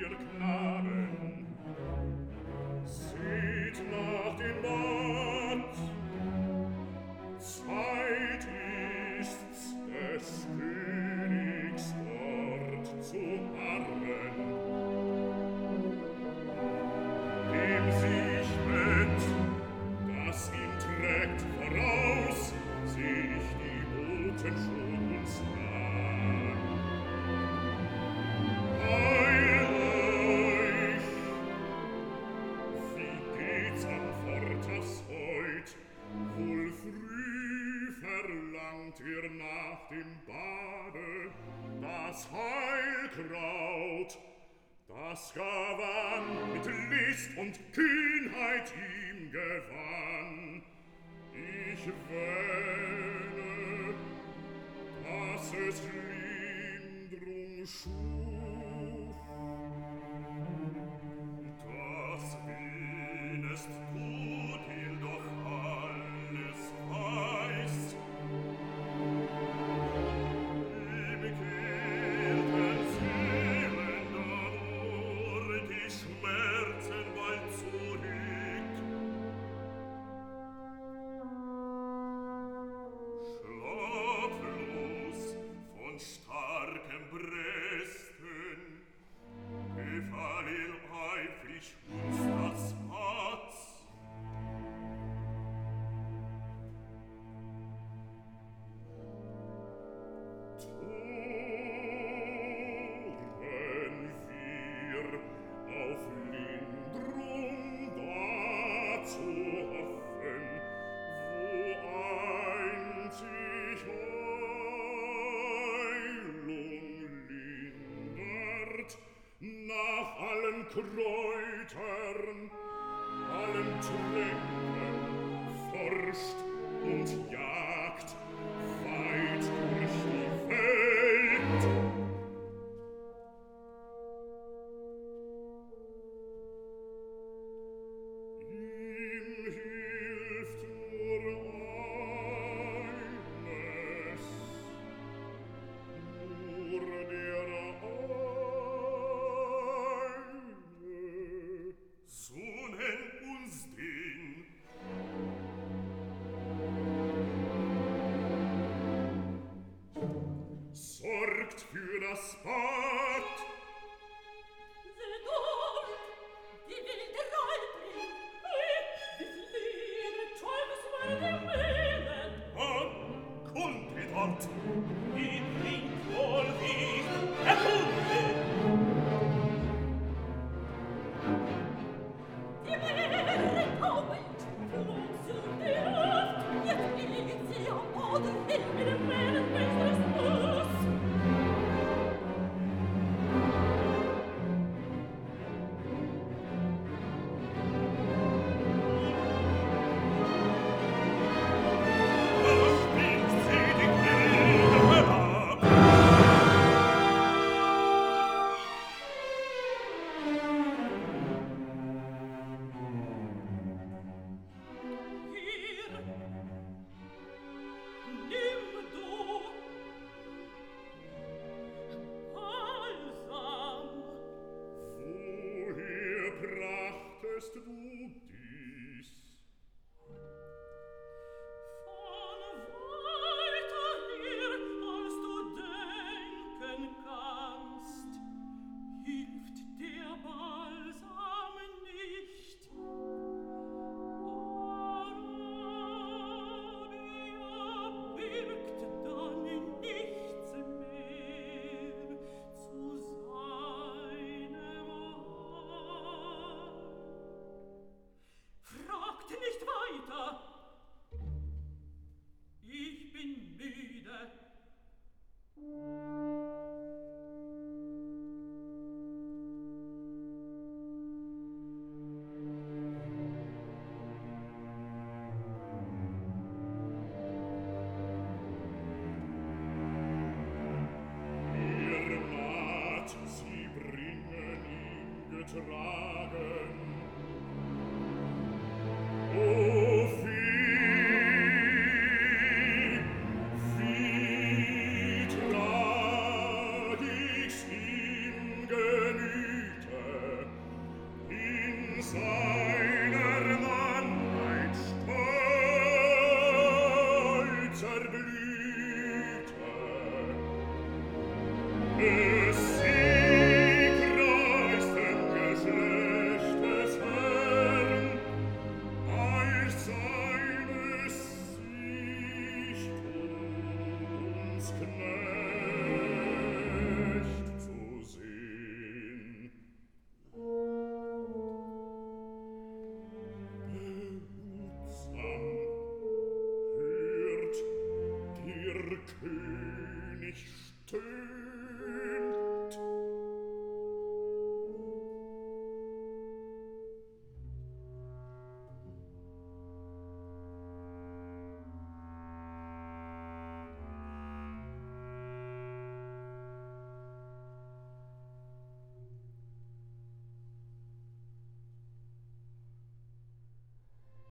ihr Knaben, seht nach dem Bad. Zeit ist's, des Königs dort zu harren, dem sich mit, das ihm trägt voraus, seh ich die Boten schon uns nah. Heil euch! Wie geht's am Vortags heut? Wohl früh verlangt ihr nach dem Bade das Heilkraut, das Gawan mit List und Kühnheit ihm gewann. Ich wähne, dass es Linderung schuf. Das wenest tut ihr doch alles weiß. Im gequälten Seelen nur die Schmerzen bald zurück. Schlaflos von starkem Bresten befall ihr eifrig uns das Herz. Toren wir auf Linderung da zu hoffen, wo einzig Heilung lindert, nach allen Kräutern, allen Tränken forscht und jagt weit durch die Welt. Ihm hilft nur eines, nur der eine. So nenn uns den. Sorgt für das Bad. Seht dort, die wilde Reiterin. Wie viele Teufels meine Mählen. Kommt ihr dort. Die bringt wohl wie erkunde. Die Mähre taubelt, flog sie die Luft. Jetzt liegt sie am Boden hin mit dem Mählenmeisters Fuß. Da springt sie die Quelle herab. Hier, nimm du Balsam. Woher brachtest du dies? Von weiter her, als du denken kannst, hilft der Balsam nicht. Arabia birgt dann nichts mehr zu seinem Heil. Fragt nicht weiter. Ich bin müde. Ihr Mat, sie bringen ihm getragen